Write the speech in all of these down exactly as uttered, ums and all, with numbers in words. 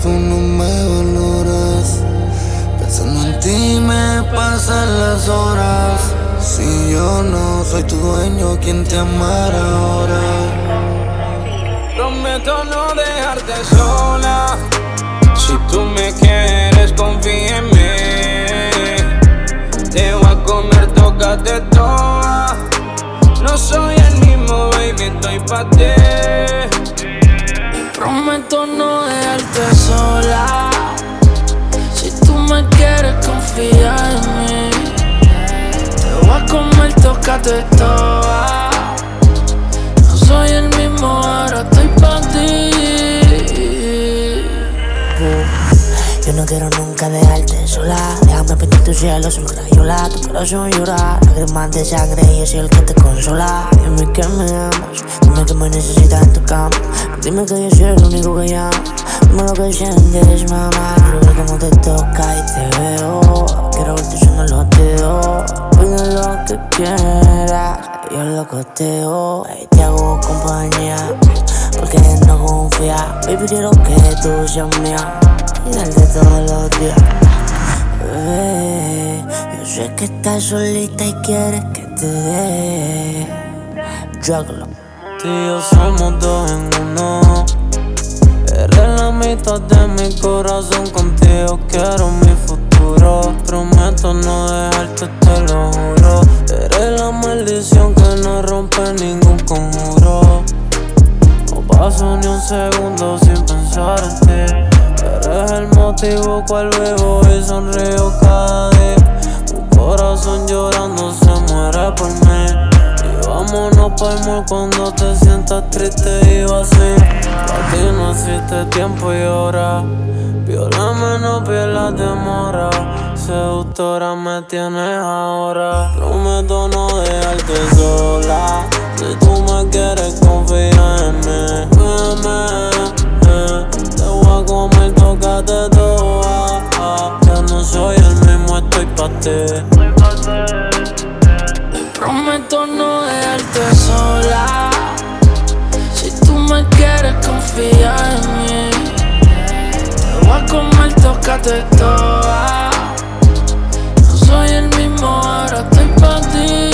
tú no me valoras. Pensando en ti me pasan las horas. Si yo no soy tu dueño, ¿quién te amará ahora? Prometo no dejarte sola. Si tú me quieres, confía en mí. Te voy a comer, tócate toda. No soy el mismo, baby, estoy pa' ti. Prometo no dejarte sola. Si tú me quieres, confía en mí. Te voy a comer, tócate toda. No soy el mismo, ahora estoy pa' ti. Yo no quiero nunca dejarte sola. Déjame pintar tu cielo sin crayola. Tu corazón llora, lágrimas de sangre y yo soy el que te consola. Dime que me amas, dime que me necesitas en tu cama. Dime que yo soy el único que llama. Dime lo que sientes, mamá. Quiero ver cómo te toca y te veo. Quiero verte usando los dedos. Pide lo que quieras, yo lo costeo. Y te hago compañía, porque no confía. Baby, quiero que tú seas mía y darte todos los días. Bebé, yo sé que estás solita y quieres que te dé. Juggalo. Tú y yo somos dos en uno. Eres la mitad de mi corazón, contigo quiero mi futuro. Prometo no dejarte, te lo juro. Eres la maldición que no rompe ningún conjuro. No paso ni un segundo sin pensar en ti. Eres el motivo cual vivo y sonrío cada día. Un corazón llorando se muere por mí. Y vámonos pa'l mall cuando te sientas triste y vacío. Pa' ti no existe tiempo y hora. Viólame, no pierdas demora. Seductora me tienes ahora. Prometo no dejarte sola. Si tú me quieres, confía en mí. Te voy a comer, tócate toda. Ya no soy el mismo, estoy pa' ti. Prometo no dejarte sola. Si tú me quieres, confía en mí. Te voy a comer, tócate toda. No soy el mismo, ahora estoy pa' ti.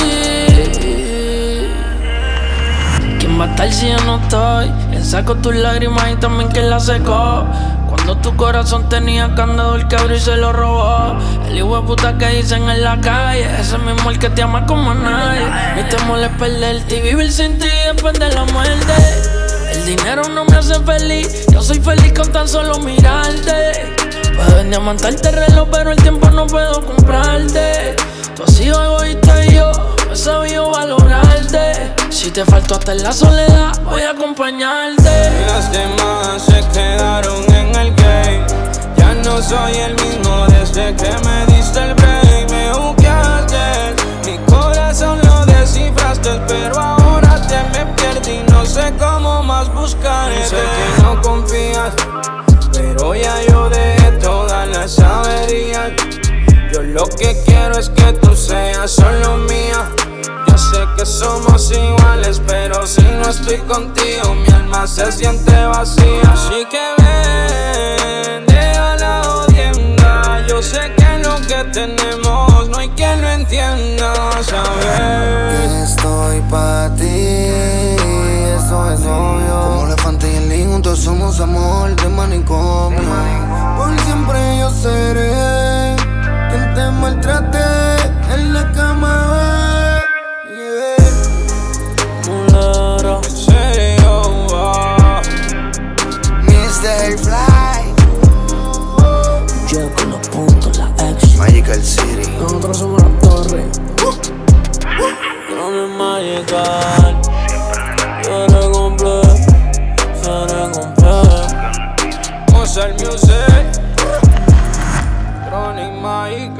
¿Quién va a estar si yo no estoy? Él sacó tus lágrimas y también quien las secó. Cuando tu corazón tenía candado, el que abrió y se lo robó. El hijo de puta que dicen en la calle, ese mismo el que te ama como a nadie. Mi temor es perderte y vivir sin ti después de la muerte. El dinero no me hace feliz, yo soy feliz con tan solo mirarte. Puedo diamantarte el reloj, pero el tiempo no puedo comprarte. Tú has sido egoísta y yo no he sabido valorarte. Si te falto hasta en la soledad, voy a acompañarte. Las demás se quedaron en el game. Ya no soy el mismo desde que me diste el break. Me buqueaste, mi corazón lo descifraste, pero ahora te me perdí, no sé cómo más buscarte. Sé que no confías, pero ya yo dejé todas las averías. Yo lo que quiero es que tú seas solo mía. Yo sé que somos iguales, pero si no estoy contigo, mi alma se siente vacía. Así que ven, deja la odienda. Yo sé que lo que tenemos no hay quien lo entienda, ¿sabes? Que estoy pa' ti, eso es obvio. Como elefante y el lin, juntos somos amor de manicomio. Por siempre yo seré quien te maltrate en la cama. mister Fly. Yo con los puntos, la ex. Magical City. Nosotros somos la torre. Yo no Magical. Seré completo, seré completo. Mozart Music. Chronic Magical.